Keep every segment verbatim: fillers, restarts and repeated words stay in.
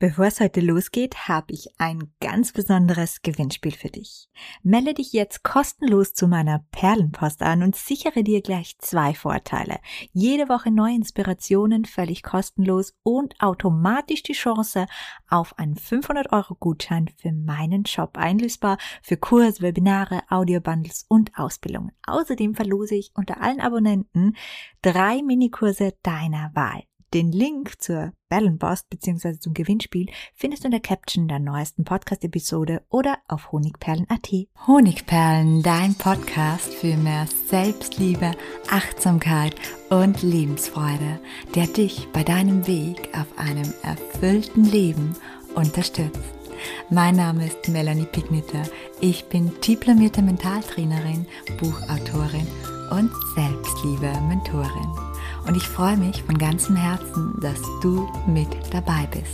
Bevor es heute losgeht, habe ich ein ganz besonderes Gewinnspiel für dich. Melde dich jetzt kostenlos zu meiner Perlenpost an und sichere dir gleich zwei Vorteile. Jede Woche neue Inspirationen, völlig kostenlos und automatisch die Chance auf einen fünfhundert Euro Gutschein für meinen Shop einlösbar für Kurse, Webinare, Audiobundles und Ausbildungen. Außerdem verlose ich unter allen Abonnenten drei Minikurse deiner Wahl. Den Link zur Perlenpost bzw. zum Gewinnspiel findest du in der Caption der neuesten Podcast-Episode oder auf honigperlen punkt at. Honigperlen, dein Podcast für mehr Selbstliebe, Achtsamkeit und Lebensfreude, der dich bei deinem Weg auf einem erfüllten Leben unterstützt. Mein Name ist Melanie Pigniter. Ich bin diplomierte Mentaltrainerin, Buchautorin und Selbstliebe-Mentorin. Und ich freue mich von ganzem Herzen, dass du mit dabei bist.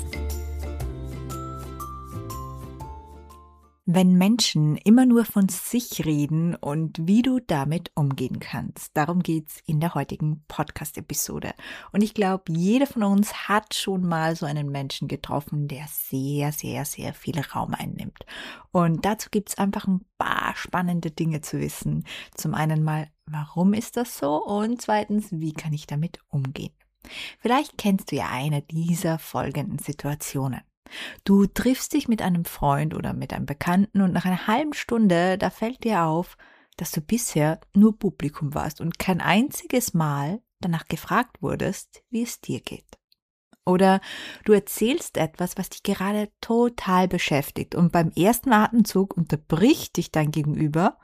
Wenn Menschen immer nur von sich reden und wie du damit umgehen kannst, darum geht's in der heutigen Podcast-Episode. Und ich glaube, jeder von uns hat schon mal so einen Menschen getroffen, der sehr, sehr, sehr viel Raum einnimmt. Und dazu gibt's einfach ein paar spannende Dinge zu wissen. Zum einen mal, warum ist das so? Und zweitens, wie kann ich damit umgehen? Vielleicht kennst du ja eine dieser folgenden Situationen. Du triffst dich mit einem Freund oder mit einem Bekannten und nach einer halben Stunde, da fällt dir auf, dass du bisher nur Publikum warst und kein einziges Mal danach gefragt wurdest, wie es dir geht. Oder du erzählst etwas, was dich gerade total beschäftigt und beim ersten Atemzug unterbricht dich dein Gegenüber,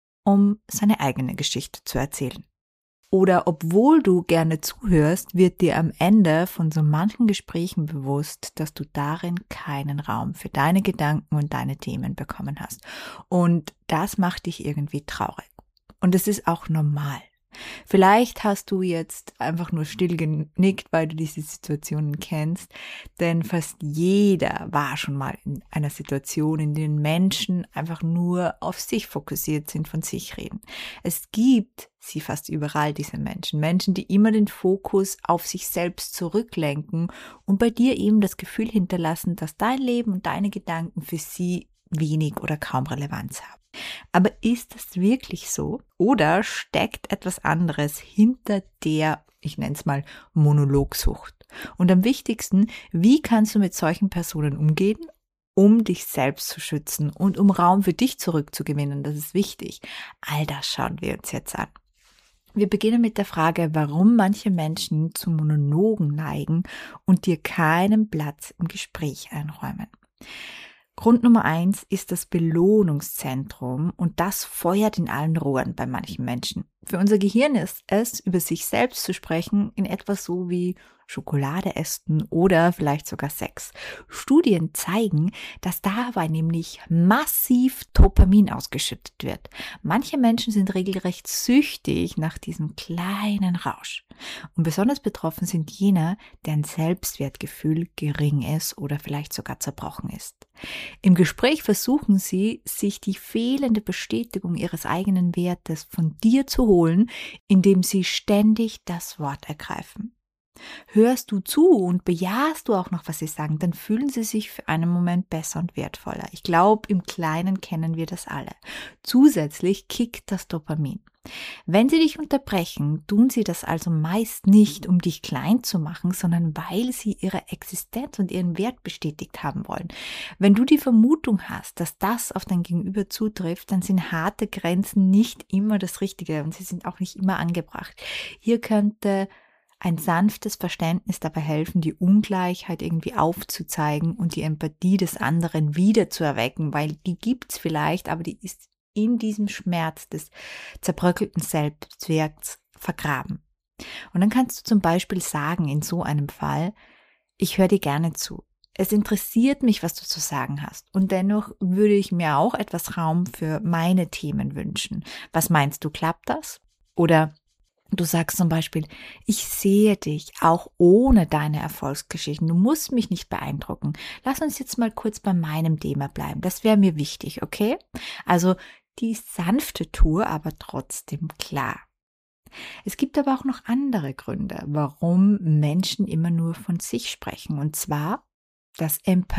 um seine eigene Geschichte zu erzählen. Oder obwohl du gerne zuhörst, wird dir am Ende von so manchen Gesprächen bewusst, dass du darin keinen Raum für deine Gedanken und deine Themen bekommen hast. Und das macht dich irgendwie traurig. Und es ist auch normal. Vielleicht hast du jetzt einfach nur still genickt, weil du diese Situationen kennst, denn fast jeder war schon mal in einer Situation, in der Menschen einfach nur auf sich fokussiert sind, von sich reden. Es gibt sie fast überall, diese Menschen, Menschen, die immer den Fokus auf sich selbst zurücklenken und bei dir eben das Gefühl hinterlassen, dass dein Leben und deine Gedanken für sie wenig oder kaum Relevanz haben. Aber ist das wirklich so? Oder steckt etwas anderes hinter der, ich nenne es mal, Monologsucht? Und am wichtigsten, wie kannst du mit solchen Personen umgehen, um dich selbst zu schützen und um Raum für dich zurückzugewinnen? Das ist wichtig. All das schauen wir uns jetzt an. Wir beginnen mit der Frage, warum manche Menschen zu Monologen neigen und dir keinen Platz im Gespräch einräumen. Grund Nummer eins ist das Belohnungszentrum und das feuert in allen Rohren bei manchen Menschen. Für unser Gehirn ist es, über sich selbst zu sprechen, in etwas so wie Schokolade essen oder vielleicht sogar Sex. Studien zeigen, dass dabei nämlich massiv Dopamin ausgeschüttet wird. Manche Menschen sind regelrecht süchtig nach diesem kleinen Rausch. Und besonders betroffen sind jene, deren Selbstwertgefühl gering ist oder vielleicht sogar zerbrochen ist. Im Gespräch versuchen sie, sich die fehlende Bestätigung ihres eigenen Wertes von dir zu holen, indem sie ständig das Wort ergreifen. Hörst du zu und bejahst du auch noch, was sie sagen, dann fühlen sie sich für einen Moment besser und wertvoller. Ich glaube, im Kleinen kennen wir das alle. Zusätzlich kickt das Dopamin. Wenn sie dich unterbrechen, tun sie das also meist nicht, um dich klein zu machen, sondern weil sie ihre Existenz und ihren Wert bestätigt haben wollen. Wenn du die Vermutung hast, dass das auf dein Gegenüber zutrifft, dann sind harte Grenzen nicht immer das Richtige und sie sind auch nicht immer angebracht. Hier könnte ein sanftes Verständnis dabei helfen, die Ungleichheit irgendwie aufzuzeigen und die Empathie des anderen wieder zu erwecken, weil die gibt's vielleicht, aber die ist in diesem Schmerz des zerbröckelten Selbstwerts vergraben. Und dann kannst du zum Beispiel sagen, in so einem Fall, ich höre dir gerne zu. Es interessiert mich, was du zu sagen hast. Und dennoch würde ich mir auch etwas Raum für meine Themen wünschen. Was meinst du, klappt das? Oder du sagst zum Beispiel, ich sehe dich auch ohne deine Erfolgsgeschichten. Du musst mich nicht beeindrucken. Lass uns jetzt mal kurz bei meinem Thema bleiben. Das wäre mir wichtig, okay? Also die sanfte Tour, aber trotzdem klar. Es gibt aber auch noch andere Gründe, warum Menschen immer nur von sich sprechen. Und zwar, das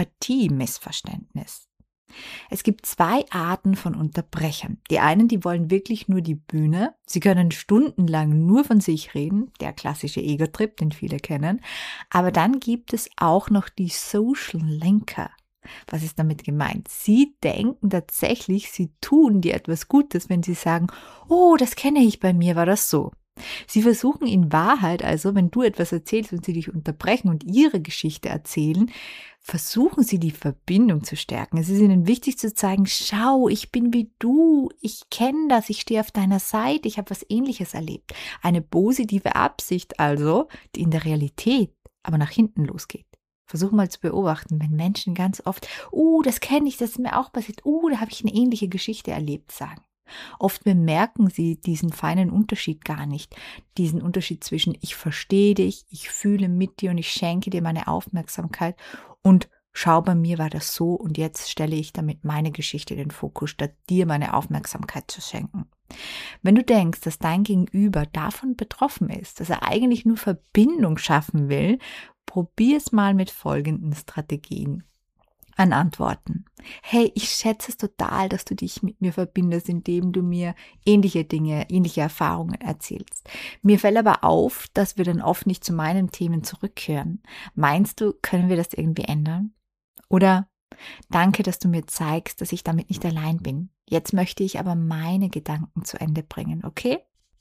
Empathie-Missverständnis. Es gibt zwei Arten von Unterbrechern. Die einen, die wollen wirklich nur die Bühne. Sie können stundenlang nur von sich reden, der klassische Ego-Trip, den viele kennen. Aber dann gibt es auch noch die Social Lenker. Was ist damit gemeint? Sie denken tatsächlich, sie tun dir etwas Gutes, wenn sie sagen, oh, das kenne ich, bei mir war das so. Sie versuchen in Wahrheit also, wenn du etwas erzählst und sie dich unterbrechen und ihre Geschichte erzählen, versuchen sie die Verbindung zu stärken. Es ist ihnen wichtig zu zeigen, schau, ich bin wie du, ich kenne das, ich stehe auf deiner Seite, ich habe was Ähnliches erlebt. Eine positive Absicht also, die in der Realität aber nach hinten losgeht. Versuch mal zu beobachten, wenn Menschen ganz oft, oh, das kenne ich, das ist mir auch passiert, oh, da habe ich eine ähnliche Geschichte erlebt, sagen. Oft bemerken sie diesen feinen Unterschied gar nicht. Diesen Unterschied zwischen ich verstehe dich, ich fühle mit dir und ich schenke dir meine Aufmerksamkeit und schau, bei mir war das so und jetzt stelle ich damit meine Geschichte in den Fokus, statt dir meine Aufmerksamkeit zu schenken. Wenn du denkst, dass dein Gegenüber davon betroffen ist, dass er eigentlich nur Verbindung schaffen will, probier es mal mit folgenden Strategien an Antworten. Hey, ich schätze es total, dass du dich mit mir verbindest, indem du mir ähnliche Dinge, ähnliche Erfahrungen erzählst. Mir fällt aber auf, dass wir dann oft nicht zu meinen Themen zurückkehren. Meinst du, können wir das irgendwie ändern? Oder danke, dass du mir zeigst, dass ich damit nicht allein bin. Jetzt möchte ich aber meine Gedanken zu Ende bringen, okay?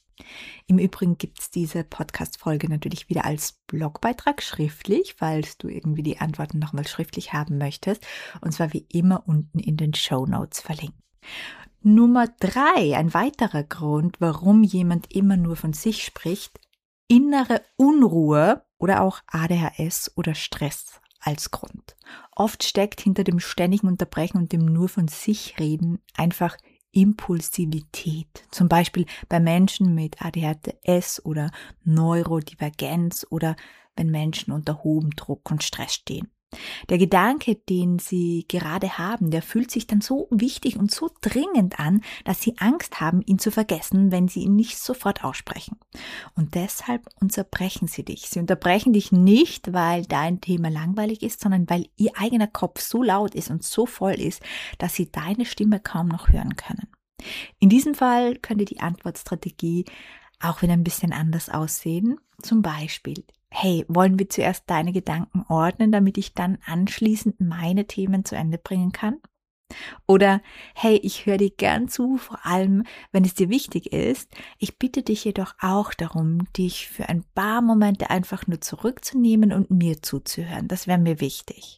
Im Übrigen gibt es diese Podcast-Folge natürlich wieder als Blogbeitrag schriftlich, falls du irgendwie die Antworten nochmal schriftlich haben möchtest. Und zwar wie immer unten in den Shownotes verlinkt. Nummer drei, ein weiterer Grund, warum jemand immer nur von sich spricht, innere Unruhe oder auch A D H S oder Stress als Grund. Oft steckt hinter dem ständigen Unterbrechen und dem nur von sich reden einfach Impulsivität, zum Beispiel bei Menschen mit A D H S oder Neurodivergenz oder wenn Menschen unter hohem Druck und Stress stehen. Der Gedanke, den sie gerade haben, der fühlt sich dann so wichtig und so dringend an, dass sie Angst haben, ihn zu vergessen, wenn sie ihn nicht sofort aussprechen. Und deshalb unterbrechen sie dich. Sie unterbrechen dich nicht, weil dein Thema langweilig ist, sondern weil ihr eigener Kopf so laut ist und so voll ist, dass sie deine Stimme kaum noch hören können. In diesem Fall könnte die Antwortstrategie auch wieder ein bisschen anders aussehen. Zum Beispiel, hey, wollen wir zuerst deine Gedanken ordnen, damit ich dann anschließend meine Themen zu Ende bringen kann? Oder, hey, ich höre dir gern zu, vor allem, wenn es dir wichtig ist. Ich bitte dich jedoch auch darum, dich für ein paar Momente einfach nur zurückzunehmen und mir zuzuhören. Das wäre mir wichtig.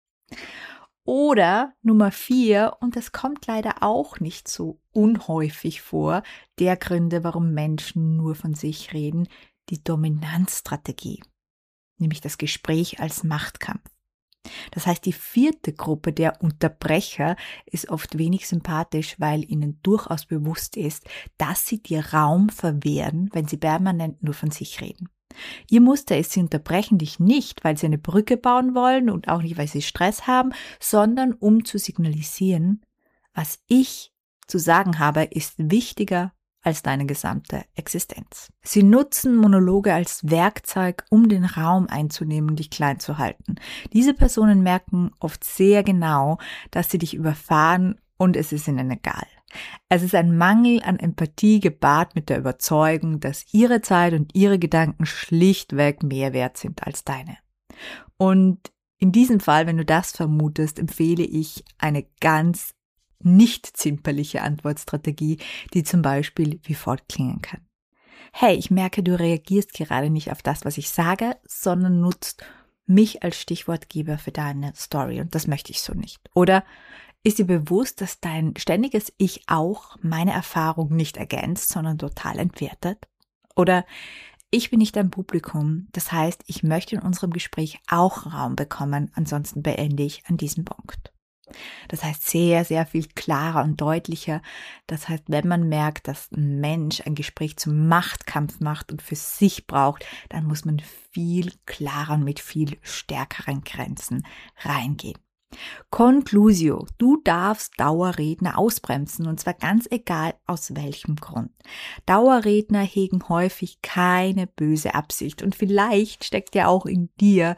Oder Nummer vier, und das kommt leider auch nicht so unhäufig vor, der Gründe, warum Menschen nur von sich reden, die Dominanzstrategie, nämlich das Gespräch als Machtkampf. Das heißt, die vierte Gruppe der Unterbrecher ist oft wenig sympathisch, weil ihnen durchaus bewusst ist, dass sie dir Raum verwehren, wenn sie permanent nur von sich reden. Ihr Muster ist, sie unterbrechen dich nicht, weil sie eine Brücke bauen wollen und auch nicht, weil sie Stress haben, sondern um zu signalisieren, was ich zu sagen habe, ist wichtiger als deine gesamte Existenz. Sie nutzen Monologe als Werkzeug, um den Raum einzunehmen und dich klein zu halten. Diese Personen merken oft sehr genau, dass sie dich überfahren und es ist ihnen egal. Es ist ein Mangel an Empathie gepaart mit der Überzeugung, dass ihre Zeit und ihre Gedanken schlichtweg mehr wert sind als deine. Und in diesem Fall, wenn du das vermutest, empfehle ich eine ganz nicht zimperliche Antwortstrategie, die zum Beispiel wie folgt klingen kann. Hey, ich merke, du reagierst gerade nicht auf das, was ich sage, sondern nutzt mich als Stichwortgeber für deine Story und das möchte ich so nicht. Oder ist dir bewusst, dass dein ständiges Ich auch meine Erfahrung nicht ergänzt, sondern total entwertet? Oder ich bin nicht dein Publikum, das heißt, ich möchte in unserem Gespräch auch Raum bekommen, ansonsten beende ich an diesem Punkt. Das heißt sehr, sehr viel klarer und deutlicher. Das heißt, wenn man merkt, dass ein Mensch ein Gespräch zum Machtkampf macht und für sich braucht, dann muss man viel klarer und mit viel stärkeren Grenzen reingehen. Conclusio, du darfst Dauerredner ausbremsen und zwar ganz egal aus welchem Grund. Dauerredner hegen häufig keine böse Absicht und vielleicht steckt ja auch in dir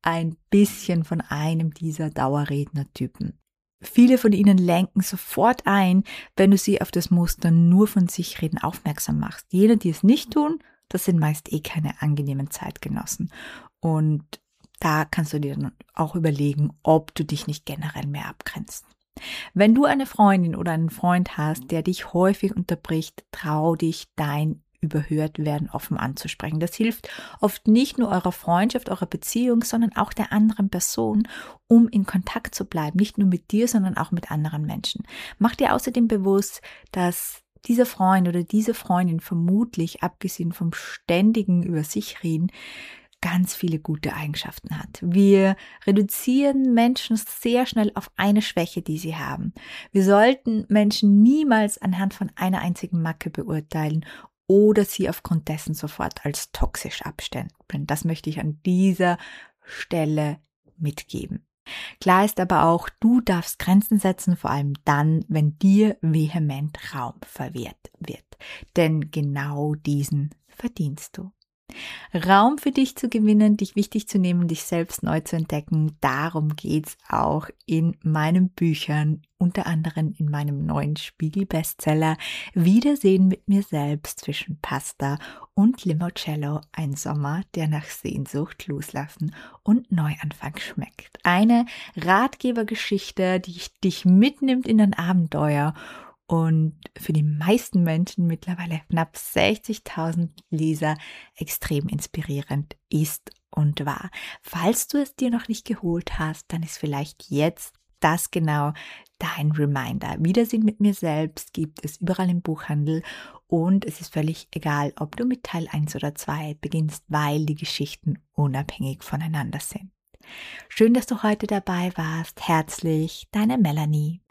ein bisschen von einem dieser Dauerrednertypen. Viele von ihnen lenken sofort ein, wenn du sie auf das Muster nur von sich reden aufmerksam machst. Jene, die es nicht tun, das sind meist eh keine angenehmen Zeitgenossen. Und da kannst du dir dann auch überlegen, ob du dich nicht generell mehr abgrenzt. Wenn du eine Freundin oder einen Freund hast, der dich häufig unterbricht, trau dich, dein Überhörtwerden offen anzusprechen. Das hilft oft nicht nur eurer Freundschaft, eurer Beziehung, sondern auch der anderen Person, um in Kontakt zu bleiben. Nicht nur mit dir, sondern auch mit anderen Menschen. Mach dir außerdem bewusst, dass dieser Freund oder diese Freundin vermutlich, abgesehen vom ständigen über sich reden, ganz viele gute Eigenschaften hat. Wir reduzieren Menschen sehr schnell auf eine Schwäche, die sie haben. Wir sollten Menschen niemals anhand von einer einzigen Macke beurteilen oder sie aufgrund dessen sofort als toxisch abstempeln. Das möchte ich an dieser Stelle mitgeben. Klar ist aber auch, du darfst Grenzen setzen, vor allem dann, wenn dir vehement Raum verwehrt wird. Denn genau diesen verdienst du. Raum für dich zu gewinnen, dich wichtig zu nehmen, dich selbst neu zu entdecken, darum geht's auch in meinen Büchern, unter anderem in meinem neuen Spiegel-Bestseller Wiedersehen mit mir selbst zwischen Pasta und Limoncello, ein Sommer, der nach Sehnsucht, Loslassen und Neuanfang schmeckt. Eine Ratgebergeschichte, die dich mitnimmt in ein Abenteuer und für die meisten Menschen, mittlerweile knapp sechzigtausend Leser, extrem inspirierend ist und war. Falls du es dir noch nicht geholt hast, dann ist vielleicht jetzt das genau dein Reminder. Wiedersehen mit mir selbst gibt es überall im Buchhandel und es ist völlig egal, ob du mit Teil eins oder zwei beginnst, weil die Geschichten unabhängig voneinander sind. Schön, dass du heute dabei warst. Herzlich, deine Melanie.